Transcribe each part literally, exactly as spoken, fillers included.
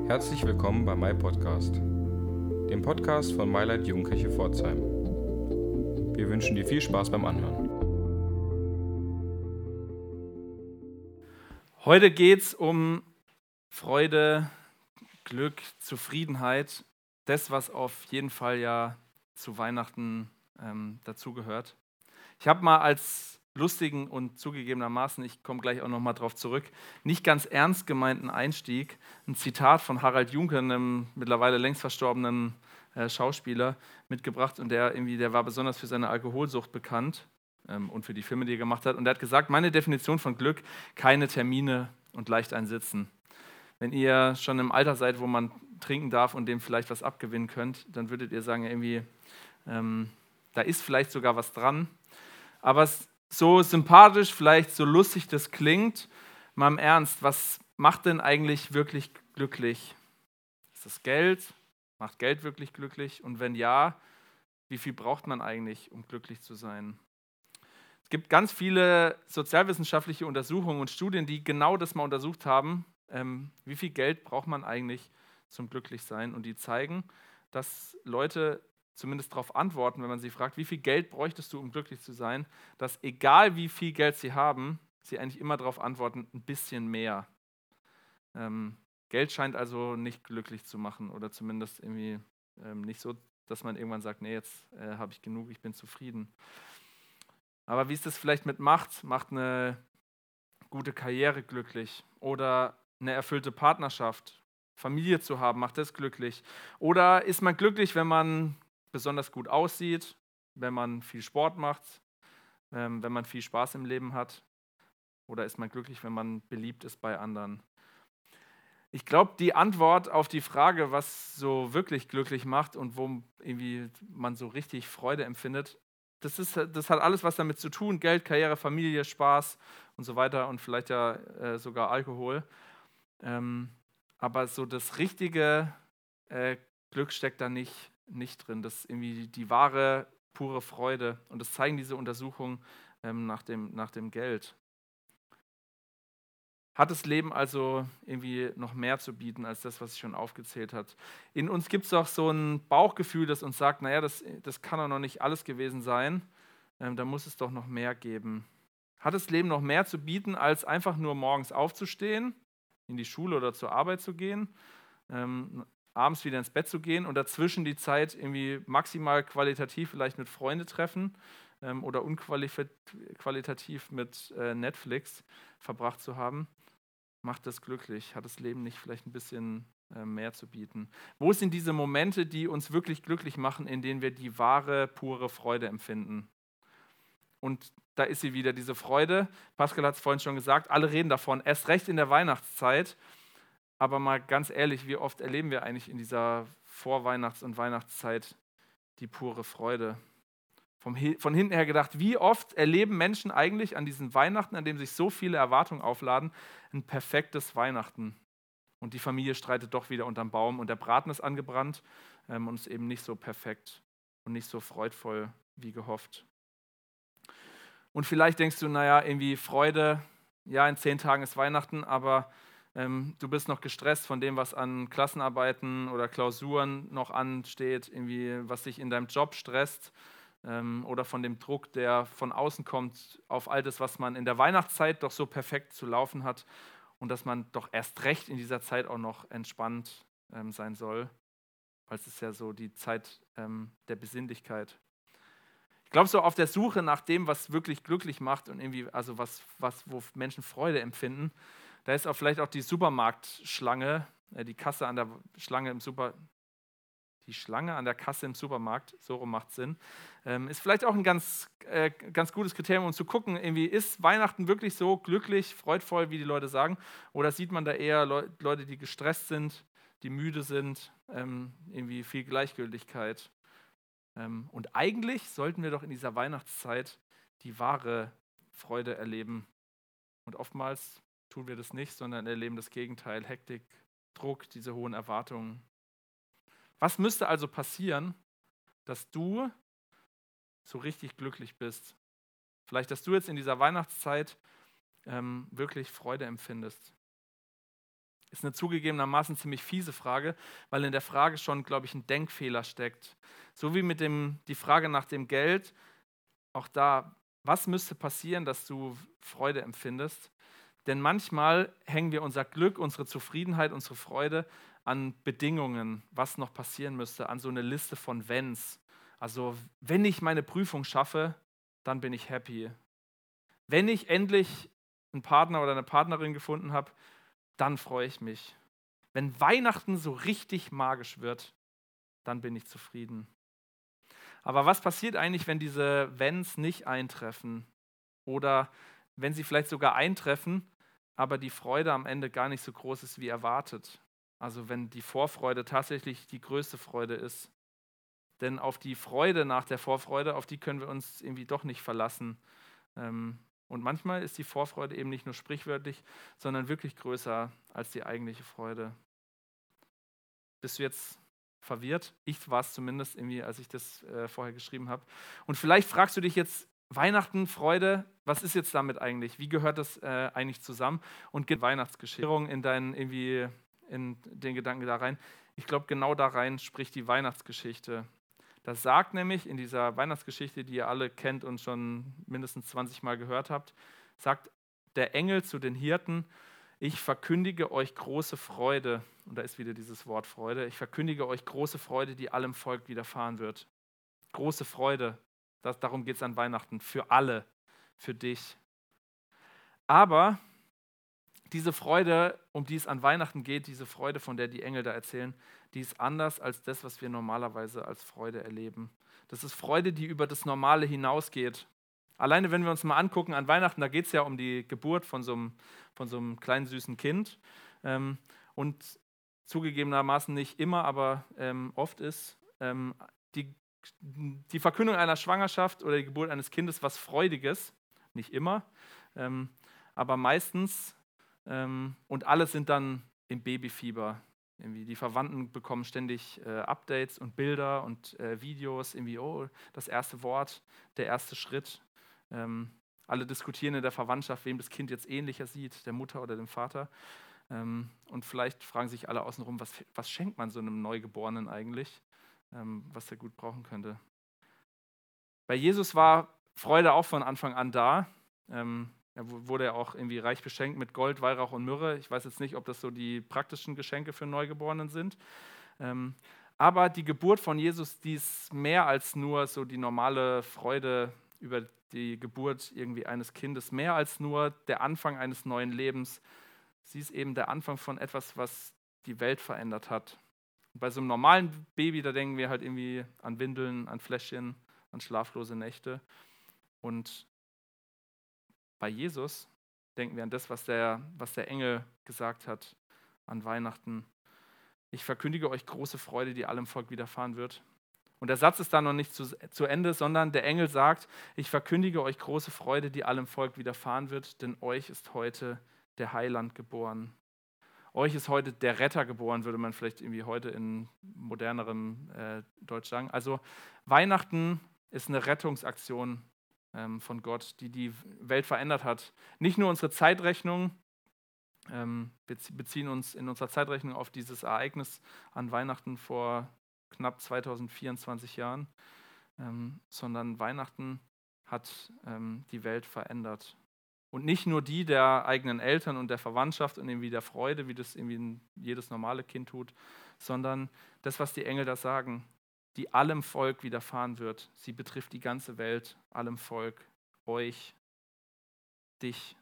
Herzlich willkommen bei MyPodcast, dem Podcast von MyLight Jugendkirche Pforzheim. Wir wünschen dir viel Spaß beim Anhören. Heute geht es um Freude, Glück, Zufriedenheit, das, was auf jeden Fall ja zu Weihnachten ähm, dazugehört. Ich habe mal als lustigen und zugegebenermaßen, ich komme gleich auch nochmal drauf zurück, nicht ganz ernst gemeinten Einstieg, ein Zitat von Harald Junke, einem mittlerweile längst verstorbenen äh, Schauspieler, mitgebracht, und der, irgendwie, der war besonders für seine Alkoholsucht bekannt ähm, und für die Filme, die er gemacht hat. Und er hat gesagt, meine Definition von Glück: keine Termine und leicht ein Sitzen. Wenn ihr schon im Alter seid, wo man trinken darf und dem vielleicht was abgewinnen könnt, dann würdet ihr sagen, irgendwie, ähm, da ist vielleicht sogar was dran. Aber es, so sympathisch, vielleicht so lustig das klingt, mal im Ernst, was macht denn eigentlich wirklich glücklich? Ist das Geld? Macht Geld wirklich glücklich? Und wenn ja, wie viel braucht man eigentlich, um glücklich zu sein? Es gibt ganz viele sozialwissenschaftliche Untersuchungen und Studien, die genau das mal untersucht haben. Ähm, wie viel Geld braucht man eigentlich zum Glücklichsein? Und die zeigen, dass Leute zumindest darauf antworten, wenn man sie fragt, wie viel Geld bräuchtest du, um glücklich zu sein, dass egal wie viel Geld sie haben, sie eigentlich immer darauf antworten, ein bisschen mehr. Ähm, Geld scheint also nicht glücklich zu machen oder zumindest irgendwie ähm, nicht so, dass man irgendwann sagt, nee, jetzt äh, habe ich genug, ich bin zufrieden. Aber wie ist das vielleicht mit Macht? Macht eine gute Karriere glücklich oder eine erfüllte Partnerschaft, Familie zu haben, macht das glücklich? Oder ist man glücklich, wenn man besonders gut aussieht, wenn man viel Sport macht, ähm, wenn man viel Spaß im Leben hat? Oder ist man glücklich, wenn man beliebt ist bei anderen? Ich glaube, die Antwort auf die Frage, was so wirklich glücklich macht und wo irgendwie man so richtig Freude empfindet, das, ist, das hat alles was damit zu tun: Geld, Karriere, Familie, Spaß und so weiter und vielleicht ja äh, sogar Alkohol. Ähm, aber so das richtige äh, Glück steckt da nicht, nicht drin. Das ist irgendwie die wahre, pure Freude. Und das zeigen diese Untersuchungen ähm, nach dem, nach dem Geld. Hat das Leben also irgendwie noch mehr zu bieten als das, was ich schon aufgezählt habe? In uns gibt es doch so ein Bauchgefühl, das uns sagt, naja, das, das kann doch noch nicht alles gewesen sein, ähm, da muss es doch noch mehr geben. Hat das Leben noch mehr zu bieten, als einfach nur morgens aufzustehen, in die Schule oder zur Arbeit zu gehen, ähm, abends wieder ins Bett zu gehen und dazwischen die Zeit irgendwie maximal qualitativ vielleicht mit Freunden treffen ähm, oder unqualitativ mit äh, Netflix verbracht zu haben? Macht das glücklich? Hat das Leben nicht vielleicht ein bisschen äh, mehr zu bieten? Wo sind diese Momente, die uns wirklich glücklich machen, in denen wir die wahre, pure Freude empfinden? Und da ist sie wieder, diese Freude. Pascal hat es vorhin schon gesagt, alle reden davon, erst recht in der Weihnachtszeit. Aber mal ganz ehrlich, wie oft erleben wir eigentlich in dieser Vorweihnachts- und Weihnachtszeit die pure Freude? Vom, von hinten her gedacht, wie oft erleben Menschen eigentlich an diesen Weihnachten, an dem sich so viele Erwartungen aufladen, ein perfektes Weihnachten? Und die Familie streitet doch wieder unterm Baum und der Braten ist angebrannt ähm, und ist eben nicht so perfekt und nicht so freudvoll wie gehofft. Und vielleicht denkst du, naja, irgendwie Freude, ja, in zehn Tagen ist Weihnachten, aber ähm, du bist noch gestresst von dem, was an Klassenarbeiten oder Klausuren noch ansteht, irgendwie, was dich in deinem Job stresst. Ähm, oder von dem Druck, der von außen kommt, auf all das, was man in der Weihnachtszeit doch so perfekt zu laufen hat und dass man doch erst recht in dieser Zeit auch noch entspannt ähm, sein soll, weil es ist ja so die Zeit ähm, der Besinnlichkeit. Ich glaube, so auf der Suche nach dem, was wirklich glücklich macht und irgendwie, also was, was, wo Menschen Freude empfinden, da ist auch vielleicht auch die Supermarktschlange, äh, die Kasse an der Schlange im Super Die Schlange an der Kasse im Supermarkt, so rum macht Sinn, ähm, ist vielleicht auch ein ganz, äh, ganz gutes Kriterium, um zu gucken, irgendwie, ist Weihnachten wirklich so glücklich, freudvoll, wie die Leute sagen, oder sieht man da eher Leu- Leute, die gestresst sind, die müde sind, ähm, irgendwie viel Gleichgültigkeit. Ähm, und eigentlich sollten wir doch in dieser Weihnachtszeit die wahre Freude erleben. Und oftmals tun wir das nicht, sondern erleben das Gegenteil: Hektik, Druck, diese hohen Erwartungen. Was müsste also passieren, dass du so richtig glücklich bist? Vielleicht, dass du jetzt in dieser Weihnachtszeit ähm, wirklich Freude empfindest. Ist eine zugegebenermaßen ziemlich fiese Frage, weil in der Frage schon, glaube ich, ein Denkfehler steckt. So wie mit dem, die Frage nach dem Geld, auch da, was müsste passieren, dass du Freude empfindest? Denn manchmal hängen wir unser Glück, unsere Zufriedenheit, unsere Freude an Bedingungen, was noch passieren müsste, an so eine Liste von Wenns. Also, wenn ich meine Prüfung schaffe, dann bin ich happy. Wenn ich endlich einen Partner oder eine Partnerin gefunden habe, dann freue ich mich. Wenn Weihnachten so richtig magisch wird, dann bin ich zufrieden. Aber was passiert eigentlich, wenn diese Wenns nicht eintreffen? Oder wenn sie vielleicht sogar eintreffen, aber die Freude am Ende gar nicht so groß ist wie erwartet? Also wenn die Vorfreude tatsächlich die größte Freude ist. Denn auf die Freude nach der Vorfreude, auf die können wir uns irgendwie doch nicht verlassen. Ähm, Und manchmal ist die Vorfreude eben nicht nur sprichwörtlich, sondern wirklich größer als die eigentliche Freude. Bist du jetzt verwirrt? Ich war es zumindest irgendwie, als ich das äh, vorher geschrieben habe. Und vielleicht fragst du dich jetzt, Weihnachten, Freude, was ist jetzt damit eigentlich? Wie gehört das äh, eigentlich zusammen? Und geht Weihnachtsgeschichte in deinen irgendwie in den Gedanken da rein? Ich glaube, genau da rein spricht die Weihnachtsgeschichte. Das sagt nämlich in dieser Weihnachtsgeschichte, die ihr alle kennt und schon mindestens zwanzig Mal gehört habt, sagt der Engel zu den Hirten: Ich verkündige euch große Freude, und da ist wieder dieses Wort Freude, ich verkündige euch große Freude, die allem Volk widerfahren wird. Große Freude, das, darum geht es an Weihnachten, für alle, für dich. Aber diese Freude, um die es an Weihnachten geht, diese Freude, von der die Engel da erzählen, die ist anders als das, was wir normalerweise als Freude erleben. Das ist Freude, die über das Normale hinausgeht. Alleine, wenn wir uns mal angucken an Weihnachten, da geht es ja um die Geburt von so einem, von so einem kleinen süßen Kind. Ähm, und zugegebenermaßen nicht immer, aber ähm, oft ist ähm, die, die Verkündung einer Schwangerschaft oder die Geburt eines Kindes was Freudiges. Nicht immer, ähm, aber meistens. Ähm, und alle sind dann im Babyfieber. Irgendwie die Verwandten bekommen ständig äh, Updates und Bilder und äh, Videos. Irgendwie, oh, das erste Wort, der erste Schritt. Ähm, alle diskutieren in der Verwandtschaft, wem das Kind jetzt ähnlicher sieht, der Mutter oder dem Vater. Ähm, und vielleicht fragen sich alle außenrum, was, was schenkt man so einem Neugeborenen eigentlich, ähm, was er gut brauchen könnte. Bei Jesus war Freude auch von Anfang an da. Ähm, Er wurde ja auch irgendwie reich beschenkt mit Gold, Weihrauch und Myrrhe. Ich weiß jetzt nicht, ob das so die praktischen Geschenke für Neugeborenen sind. Ähm, aber die Geburt von Jesus, die ist mehr als nur so die normale Freude über die Geburt irgendwie eines Kindes, mehr als nur der Anfang eines neuen Lebens. Sie ist eben der Anfang von etwas, was die Welt verändert hat. Und bei so einem normalen Baby, da denken wir halt irgendwie an Windeln, an Fläschchen, an schlaflose Nächte. Und bei Jesus denken wir an das, was der, was der Engel gesagt hat an Weihnachten. Ich verkündige euch große Freude, die allem Volk widerfahren wird. Und der Satz ist da noch nicht zu, zu Ende, sondern der Engel sagt, ich verkündige euch große Freude, die allem Volk widerfahren wird, denn euch ist heute der Heiland geboren. Euch ist heute der Retter geboren, würde man vielleicht irgendwie heute in modernerem äh, Deutsch sagen. Also Weihnachten ist eine Rettungsaktion ähm, von Gott, die die Welt verändert hat. Nicht nur unsere Zeitrechnung, ähm, wir beziehen uns in unserer Zeitrechnung auf dieses Ereignis an Weihnachten vor knapp zweitausendvierundzwanzig Jahren, ähm, sondern Weihnachten hat ähm, die Welt verändert. Und nicht nur die der eigenen Eltern und der Verwandtschaft und irgendwie der Freude, wie das irgendwie jedes normale Kind tut, sondern das, was die Engel da sagen, die allem Volk widerfahren wird. Sie betrifft die ganze Welt, allem Volk, euch, dich.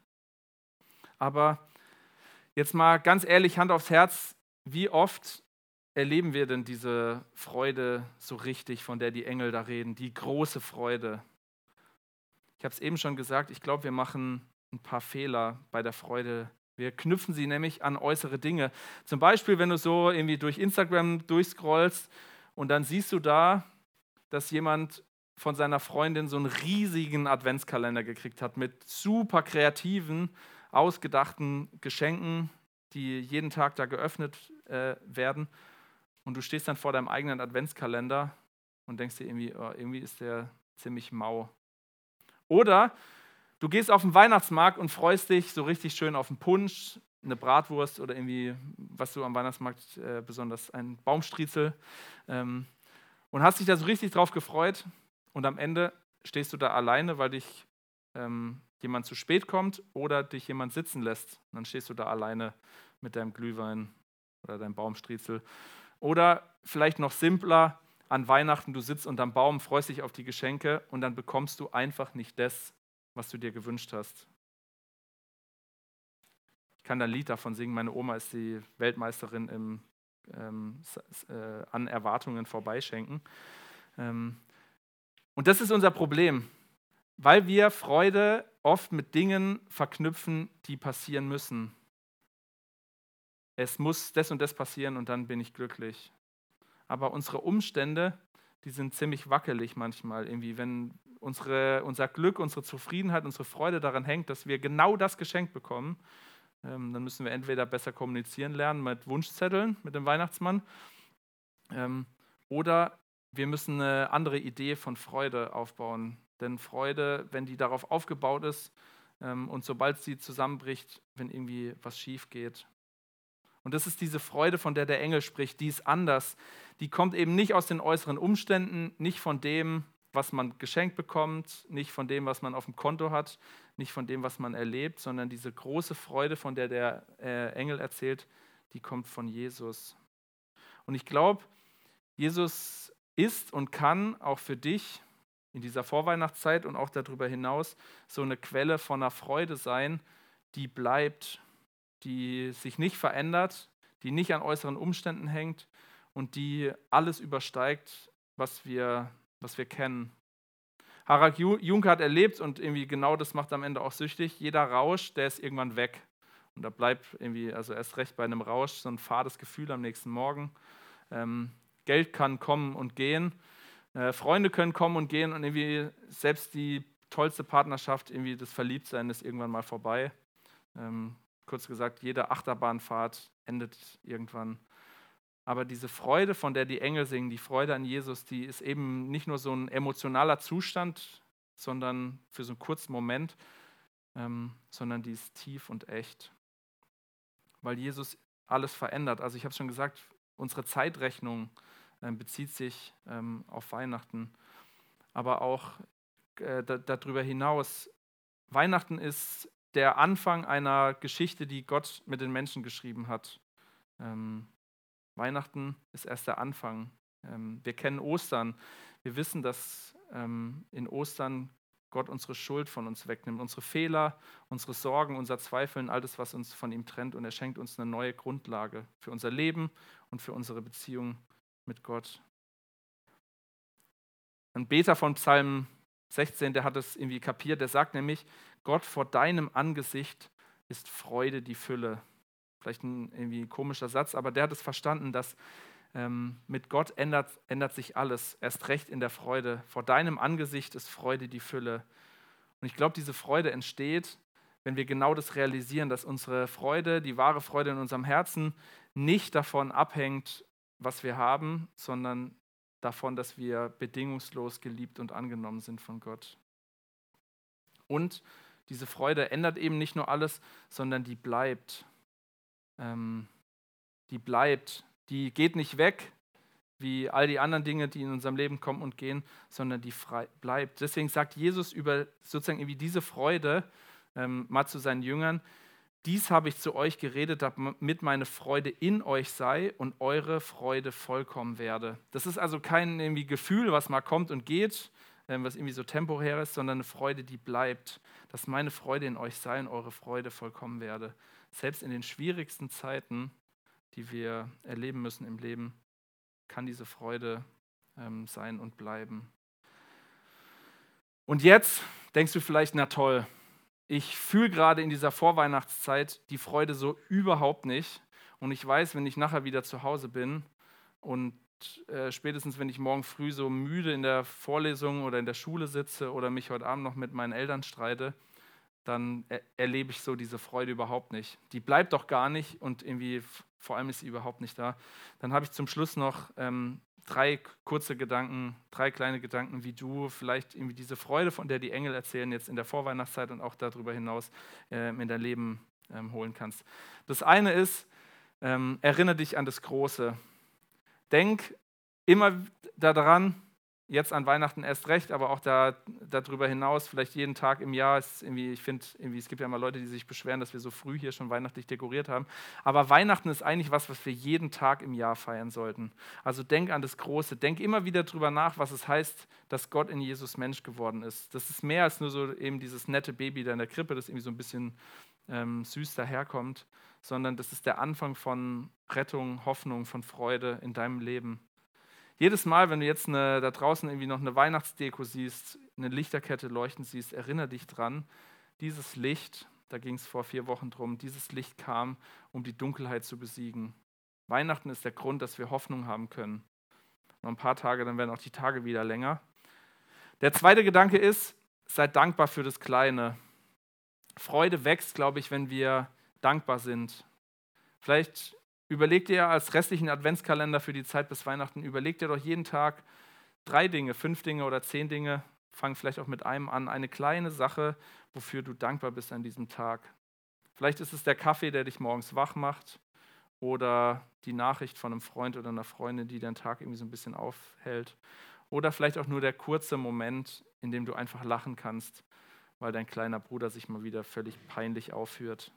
Aber jetzt mal ganz ehrlich, Hand aufs Herz, wie oft erleben wir denn diese Freude so richtig, von der die Engel da reden, die große Freude? Ich habe es eben schon gesagt, ich glaube, wir machen ein paar Fehler bei der Freude. Wir knüpfen sie nämlich an äußere Dinge. Zum Beispiel, wenn du so irgendwie durch Instagram durchscrollst und dann siehst du da, dass jemand von seiner Freundin so einen riesigen Adventskalender gekriegt hat mit super kreativen, ausgedachten Geschenken, die jeden Tag da geöffnet äh, werden. Und du stehst dann vor deinem eigenen Adventskalender und denkst dir irgendwie, oh, irgendwie ist der ziemlich mau. Oder du gehst auf den Weihnachtsmarkt und freust dich so richtig schön auf einen Punsch, eine Bratwurst oder irgendwie, was du am Weihnachtsmarkt äh, besonders, ein Baumstriezel ähm, und hast dich da so richtig drauf gefreut und am Ende stehst du da alleine, weil dich ähm, jemand zu spät kommt oder dich jemand sitzen lässt. Und dann stehst du da alleine mit deinem Glühwein oder deinem Baumstriezel. Oder vielleicht noch simpler, an Weihnachten, du sitzt unterm Baum, freust dich auf die Geschenke und dann bekommst du einfach nicht das, was du dir gewünscht hast. Ich kann da ein Lied davon singen, meine Oma ist die Weltmeisterin im ähm, äh, an Erwartungen vorbeischenken. Ähm, und das ist unser Problem, weil wir Freude oft mit Dingen verknüpfen, die passieren müssen. Es muss das und das passieren und dann bin ich glücklich. Aber unsere Umstände, die sind ziemlich wackelig manchmal. Irgendwie, wenn unsere, unser Glück, unsere Zufriedenheit, unsere Freude daran hängt, dass wir genau das geschenkt bekommen, ähm, dann müssen wir entweder besser kommunizieren lernen mit Wunschzetteln, mit dem Weihnachtsmann, ähm, oder wir müssen eine andere Idee von Freude aufbauen. Denn Freude, wenn die darauf aufgebaut ist ähm, und sobald sie zusammenbricht, wenn irgendwie was schief geht. Und das ist diese Freude, von der der Engel spricht, die ist anders. Die kommt eben nicht aus den äußeren Umständen, nicht von dem, was man geschenkt bekommt, nicht von dem, was man auf dem Konto hat, nicht von dem, was man erlebt, sondern diese große Freude, von der der äh, Engel erzählt, die kommt von Jesus. Und ich glaube, Jesus ist und kann auch für dich in dieser Vorweihnachtszeit und auch darüber hinaus so eine Quelle von einer Freude sein, die bleibt, die sich nicht verändert, die nicht an äußeren Umständen hängt und die alles übersteigt, was wir, was wir kennen. Harald Junke hat erlebt und irgendwie genau das macht am Ende auch süchtig, jeder Rausch, der ist irgendwann weg. Und da bleibt irgendwie, also erst recht bei einem Rausch, so ein fades Gefühl am nächsten Morgen. Ähm, Geld kann kommen und gehen, äh, Freunde können kommen und gehen und irgendwie selbst die tollste Partnerschaft, irgendwie das Verliebtsein ist irgendwann mal vorbei. Ähm, kurz gesagt, jede Achterbahnfahrt endet irgendwann. Aber diese Freude, von der die Engel singen, die Freude an Jesus, die ist eben nicht nur so ein emotionaler Zustand, sondern für so einen kurzen Moment, ähm, sondern die ist tief und echt. Weil Jesus alles verändert. Also ich habe schon gesagt, unsere Zeitrechnung äh, bezieht sich ähm, auf Weihnachten. Aber auch äh, da, darüber hinaus, Weihnachten ist der Anfang einer Geschichte, die Gott mit den Menschen geschrieben hat. Ähm, Weihnachten ist erst der Anfang. Ähm, wir kennen Ostern. Wir wissen, dass ähm, in Ostern Gott unsere Schuld von uns wegnimmt, unsere Fehler, unsere Sorgen, unser Zweifeln, all das, was uns von ihm trennt. Und er schenkt uns eine neue Grundlage für unser Leben und für unsere Beziehung mit Gott. Ein Beter von Psalm sechzehn, der hat es irgendwie kapiert, der sagt nämlich, Gott, vor deinem Angesicht ist Freude die Fülle. Vielleicht ein irgendwie komischer Satz, aber der hat es verstanden, dass ähm, mit Gott ändert, ändert sich alles, erst recht in der Freude. Vor deinem Angesicht ist Freude die Fülle. Und ich glaube, diese Freude entsteht, wenn wir genau das realisieren, dass unsere Freude, die wahre Freude in unserem Herzen, nicht davon abhängt, was wir haben, sondern davon, dass wir bedingungslos geliebt und angenommen sind von Gott. Und diese Freude ändert eben nicht nur alles, sondern die bleibt. Ähm, die bleibt. Die geht nicht weg, wie all die anderen Dinge, die in unserem Leben kommen und gehen, sondern die frei bleibt. Deswegen sagt Jesus über sozusagen irgendwie diese Freude ähm, mal zu seinen Jüngern, dies habe ich zu euch geredet, damit meine Freude in euch sei und eure Freude vollkommen werde. Das ist also kein irgendwie Gefühl, was mal kommt und geht, ähm, was irgendwie so temporär ist, sondern eine Freude, die bleibt. Dass meine Freude in euch sei und eure Freude vollkommen werde. Selbst in den schwierigsten Zeiten, die wir erleben müssen im Leben, kann diese Freude ähm, sein und bleiben. Und jetzt denkst du vielleicht, na toll, ich fühle gerade in dieser Vorweihnachtszeit die Freude so überhaupt nicht. Und ich weiß, wenn ich nachher wieder zu Hause bin und äh, spätestens, wenn ich morgen früh so müde in der Vorlesung oder in der Schule sitze oder mich heute Abend noch mit meinen Eltern streite, dann er- erlebe ich so diese Freude überhaupt nicht. Die bleibt doch gar nicht und irgendwie, vor allem ist sie überhaupt nicht da. Dann habe ich zum Schluss noch ähm, drei kurze Gedanken, drei kleine Gedanken, wie du vielleicht irgendwie diese Freude, von der die Engel erzählen, jetzt in der Vorweihnachtszeit und auch darüber hinaus äh, in dein Leben ähm, holen kannst. Das eine ist, ähm, erinnere dich an das Große. Denk immer daran, jetzt an Weihnachten erst recht, aber auch da, darüber hinaus, vielleicht jeden Tag im Jahr. Ist irgendwie, ich finde, irgendwie, es gibt ja immer Leute, die sich beschweren, dass wir so früh hier schon weihnachtlich dekoriert haben. Aber Weihnachten ist eigentlich was, was wir jeden Tag im Jahr feiern sollten. Also denk an das Große. Denk immer wieder darüber nach, was es heißt, dass Gott in Jesus Mensch geworden ist. Das ist mehr als nur so eben dieses nette Baby da in der Krippe, das irgendwie so ein bisschen ähm, süß daherkommt, sondern das ist der Anfang von Rettung, Hoffnung, von Freude in deinem Leben. Jedes Mal, wenn du jetzt eine, da draußen irgendwie noch eine Weihnachtsdeko siehst, eine Lichterkette leuchten siehst, erinnere dich dran, dieses Licht, da ging es vor vier Wochen drum, dieses Licht kam, um die Dunkelheit zu besiegen. Weihnachten ist der Grund, dass wir Hoffnung haben können. Noch ein paar Tage, dann werden auch die Tage wieder länger. Der zweite Gedanke ist, seid dankbar für das Kleine. Freude wächst, glaube ich, wenn wir dankbar sind. Vielleicht überleg dir als restlichen Adventskalender für die Zeit bis Weihnachten, überleg dir doch jeden Tag drei Dinge, fünf Dinge oder zehn Dinge, fang vielleicht auch mit einem an, eine kleine Sache, wofür du dankbar bist an diesem Tag. Vielleicht ist es der Kaffee, der dich morgens wach macht oder die Nachricht von einem Freund oder einer Freundin, die deinen Tag irgendwie so ein bisschen aufhält. Oder vielleicht auch nur der kurze Moment, in dem du einfach lachen kannst, weil dein kleiner Bruder sich mal wieder völlig peinlich aufführt.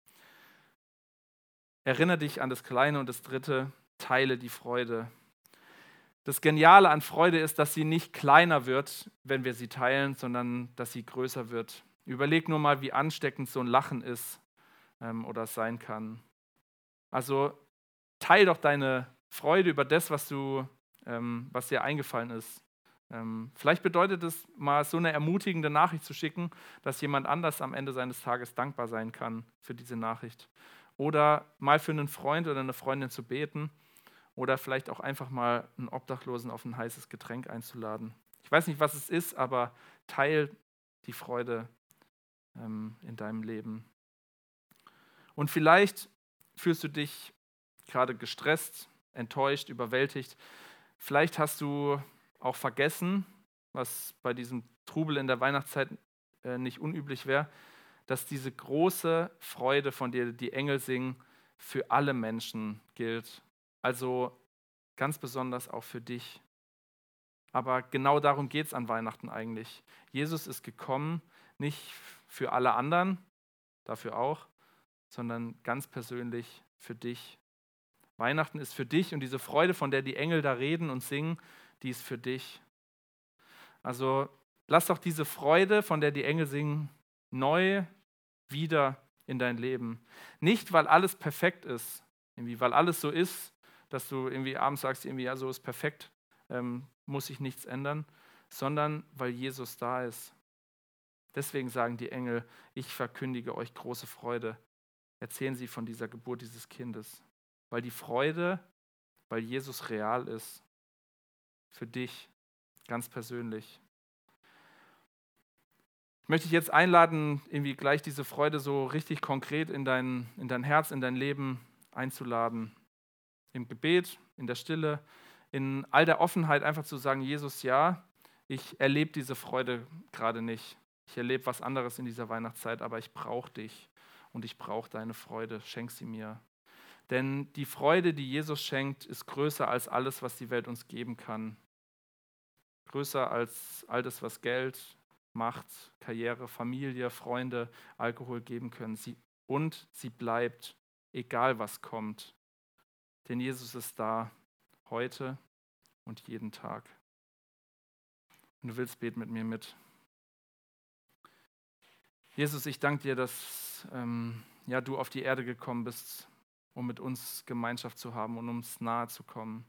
Erinnere dich an das Kleine und das Dritte, teile die Freude. Das Geniale an Freude ist, dass sie nicht kleiner wird, wenn wir sie teilen, sondern dass sie größer wird. Überleg nur mal, wie ansteckend so ein Lachen ist ähm, oder sein kann. Also teil doch deine Freude über das, was, du, ähm, was dir eingefallen ist. Ähm, vielleicht bedeutet es mal, so eine ermutigende Nachricht zu schicken, dass jemand anders am Ende seines Tages dankbar sein kann für diese Nachricht. Oder mal für einen Freund oder eine Freundin zu beten. Oder vielleicht auch einfach mal einen Obdachlosen auf ein heißes Getränk einzuladen. Ich weiß nicht, was es ist, aber teil die Freude ähm, in deinem Leben. Und vielleicht fühlst du dich gerade gestresst, enttäuscht, überwältigt. Vielleicht hast du auch vergessen, was bei diesem Trubel in der Weihnachtszeit äh, nicht unüblich wäre, dass diese große Freude, von der die Engel singen, für alle Menschen gilt. Also ganz besonders auch für dich. Aber genau darum geht es an Weihnachten eigentlich. Jesus ist gekommen, nicht für alle anderen, dafür auch, sondern ganz persönlich für dich. Weihnachten ist für dich und diese Freude, von der die Engel da reden und singen, die ist für dich. Also lass doch diese Freude, von der die Engel singen, neu wieder in dein Leben. Nicht, weil alles perfekt ist, irgendwie, weil alles so ist, dass du irgendwie abends sagst, irgendwie, ja, so ist perfekt, ähm, muss sich nichts ändern, sondern weil Jesus da ist. Deswegen sagen die Engel, ich verkündige euch große Freude. Erzählen sie von dieser Geburt dieses Kindes. Weil die Freude, weil Jesus real ist, für dich, ganz persönlich. Ich möchte dich jetzt einladen, irgendwie gleich diese Freude so richtig konkret in dein, in dein Herz, in dein Leben einzuladen. Im Gebet, in der Stille, in all der Offenheit einfach zu sagen, Jesus, ja, ich erlebe diese Freude gerade nicht. Ich erlebe was anderes in dieser Weihnachtszeit, aber ich brauche dich und ich brauche deine Freude. Schenk sie mir. Denn die Freude, die Jesus schenkt, ist größer als alles, was die Welt uns geben kann. Größer als all das, was Geld, Macht, Karriere, Familie, Freunde, Alkohol geben können. Sie, und sie bleibt, egal was kommt. Denn Jesus ist da, heute und jeden Tag. Und du willst, beten mit mir mit. Jesus, ich danke dir, dass ähm, ja, du auf die Erde gekommen bist, um mit uns Gemeinschaft zu haben und uns nahe zu kommen.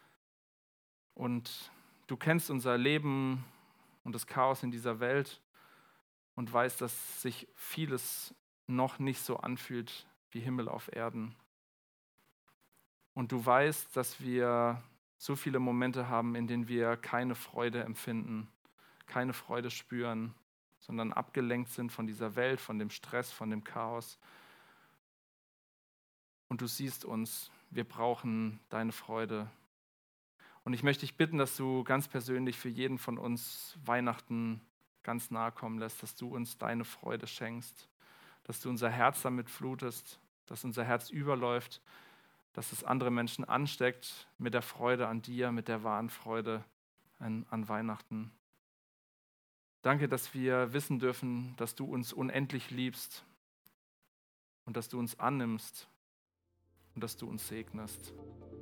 Und du kennst unser Leben und das Chaos in dieser Welt und weißt, dass sich vieles noch nicht so anfühlt wie Himmel auf Erden. Und du weißt, dass wir so viele Momente haben, in denen wir keine Freude empfinden, keine Freude spüren, sondern abgelenkt sind von dieser Welt, von dem Stress, von dem Chaos. Und du siehst uns, wir brauchen deine Freude. Und ich möchte dich bitten, dass du ganz persönlich für jeden von uns Weihnachten ganz nahe kommen lässt, dass du uns deine Freude schenkst, dass du unser Herz damit flutest, dass unser Herz überläuft, dass es andere Menschen ansteckt mit der Freude an dir, mit der wahren Freude an, an Weihnachten. Danke, dass wir wissen dürfen, dass du uns unendlich liebst und dass du uns annimmst und dass du uns segnest.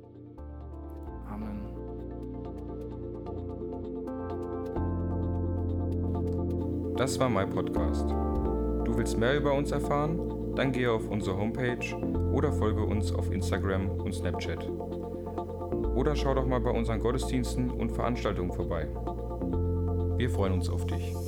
Amen. Das war mein Podcast. Du willst mehr über uns erfahren? Dann gehe auf unsere Homepage oder folge uns auf Instagram und Snapchat. Oder schau doch mal bei unseren Gottesdiensten und Veranstaltungen vorbei. Wir freuen uns auf dich.